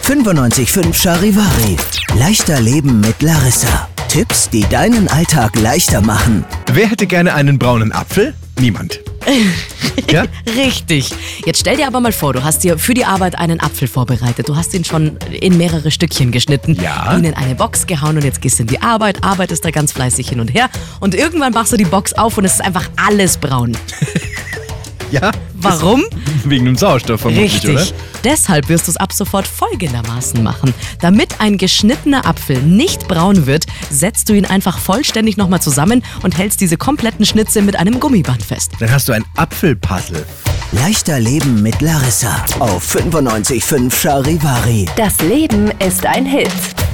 95.5 Charivari. Leichter Leben mit Larissa. Tipps, die deinen Alltag leichter machen. Wer hätte gerne einen braunen Apfel? Niemand. Ja? Richtig. Jetzt stell dir aber mal vor, du hast dir für die Arbeit einen Apfel vorbereitet. Du hast ihn schon in mehrere Stückchen geschnitten, Ja. ihn in eine Box gehauen und jetzt gehst du in die Arbeit, arbeitest da ganz fleißig hin und her und irgendwann machst du die Box auf und es ist einfach alles braun. Ja? Warum? Wegen dem Sauerstoff vermutlich, Richtig. oder? Deshalb wirst du es ab sofort folgendermaßen machen. Damit ein geschnittener Apfel nicht braun wird, setzt du ihn einfach vollständig nochmal zusammen und hältst diese kompletten Schnitze mit einem Gummiband fest. Dann hast du ein Apfelpuzzle. Leichter Leben mit Larissa auf 95.5 Charivari. Das Leben ist ein Hit.